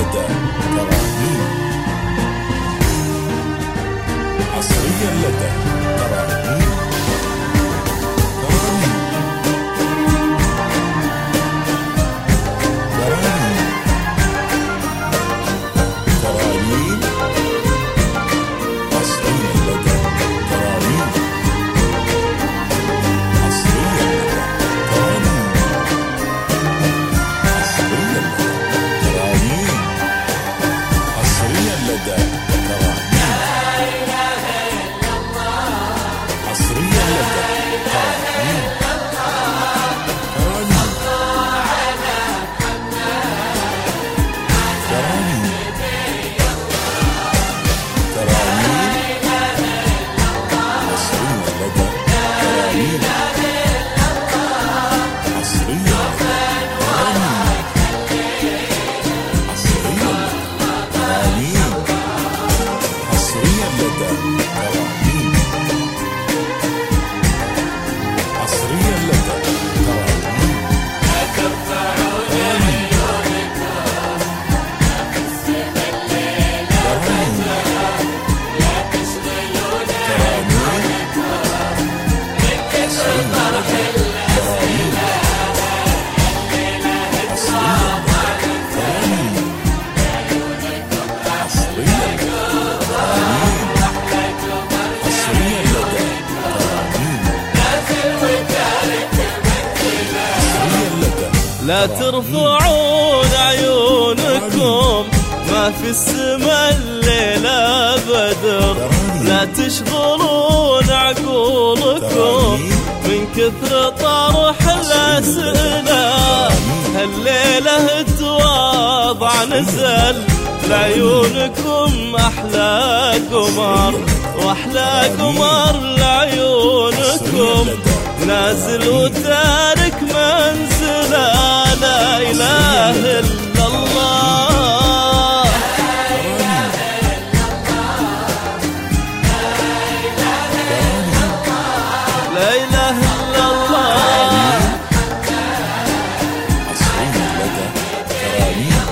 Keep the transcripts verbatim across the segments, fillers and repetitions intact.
لدى ترانيم، حصريا لدى ترانيم. لا ترفعون عيونكم ما في السما الليلة بدر، لا تشغلون عقولكم من كثر طرح الأسئلة. هالليلة تواضع نزل لعيونكم أحلى قمر، وأحلى قمر لعيونكم نازل وتارك منزله. لا إله إلا الله، لا إله إلا الله. حصريا لدى ترانيم،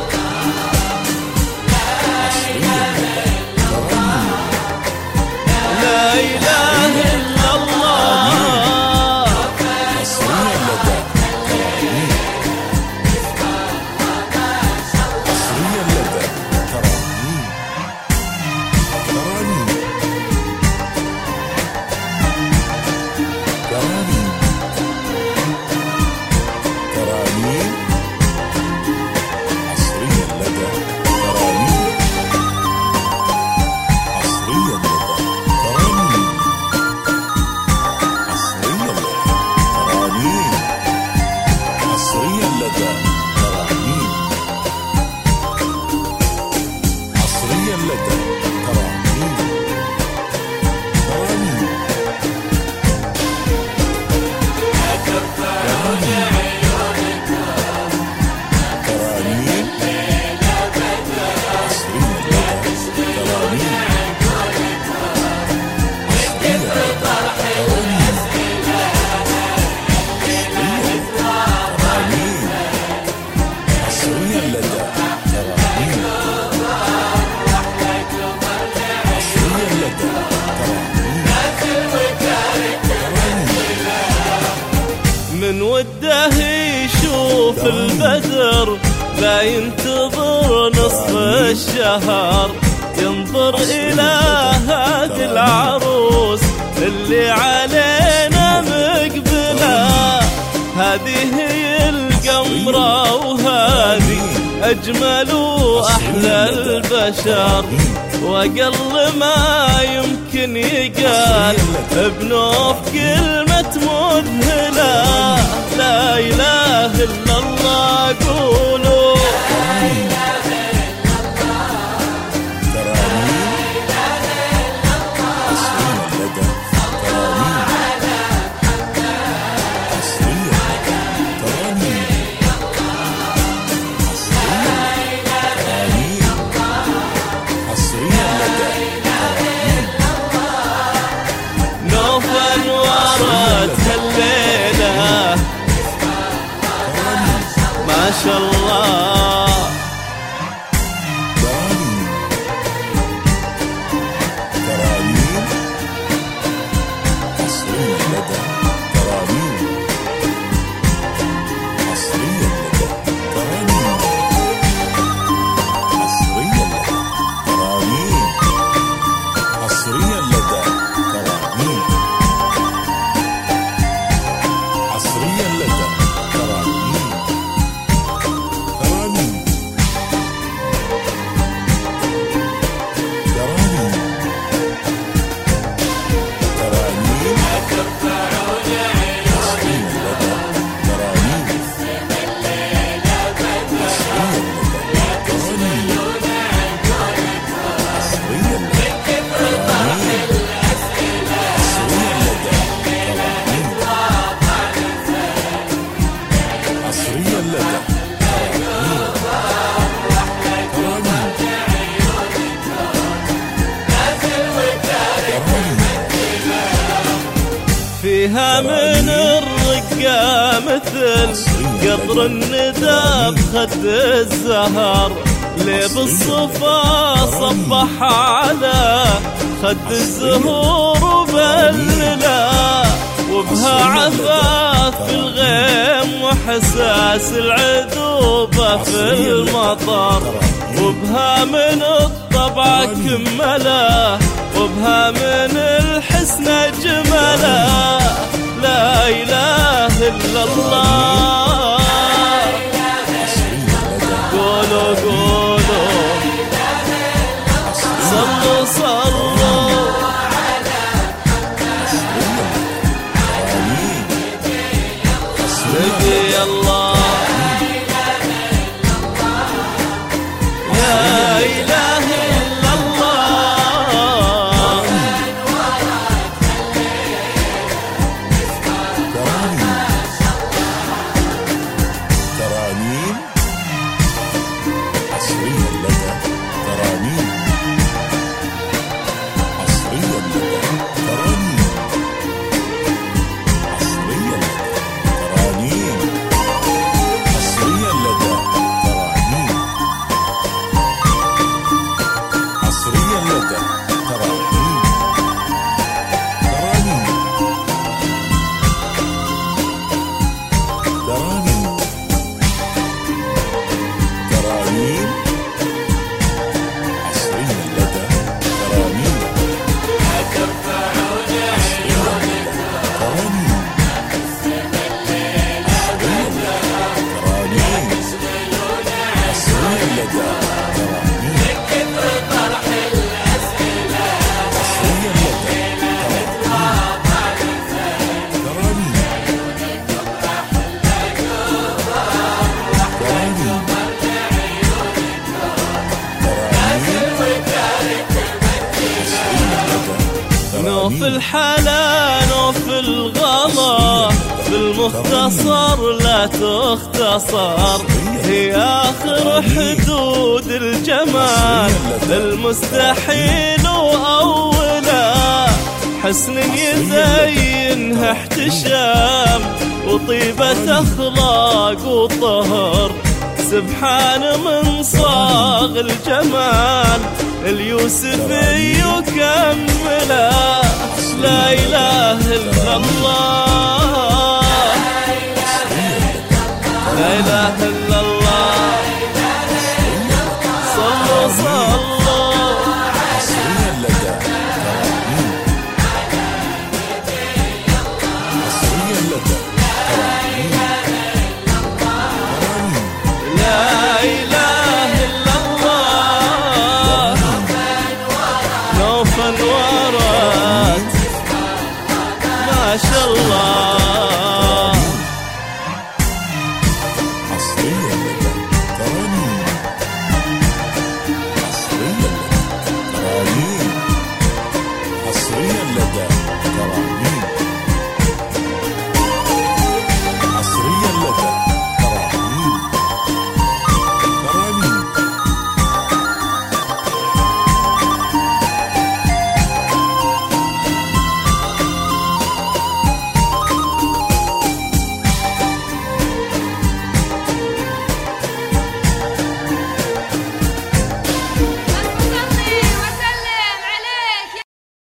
حصريا لدى ترانيم. لا إله إلا الله، حصريا لدى ترانيم، حصريا لدى ترانيم. ترانيم ترانيم ترانيم، حصريا لدى ترانيم، حصريا لدى ترانيم، حصريا لدى ترانيم، حصريا لدى ترانيم، حصريا لدى ترانيم. ترانيم ترانيم، حصريا لدى ترانيم، حصريا لدى ترانيم، ترانيم، حصريا لدى ترانيم، حصريا لدى ترانيم. من وده يشوف البدر لا ينتظر نصف الشهر، ينظر إلى هذه العروس اللي علينا مقبلة. هذه هي القمرة وهذه أجمل وأحلى البشر، وأقل ما يمكن يقال بنوف كلمة مذهلة. لا إله إلا الله، قولوا ما شاء الله. فيها من الرقة مثل قطر الندى بخد الزهر، ليه بالصفا صبح على خد الزهور وبللا، وبها عفاف في الغيم وحساس العذوبة في المطر، وبها من الطبع كمله، وبها من الحسن جمله. لا إله إلا الله، قولوا قولوا صلوا صلوا نبي الله. لا إله إلا الله، ترانيم عصرية لدى ترانيم عصرية لدى ترانيم عصرية لدى ترانيم عصرية لدى ترانيم عصرية لدى ترانيم ترانيم ترانيم ترانيم عصرية لدى ترانيم نوف الحلا نوف الغلا، بالمختصر لا تختصر، هي آخر حدود الجمال، المستحيل وأولا، حسن يزينها احتشام، وطيبة أخلاق وطهر، سبحان من صاغ الجمال، اليوسفي يكمله.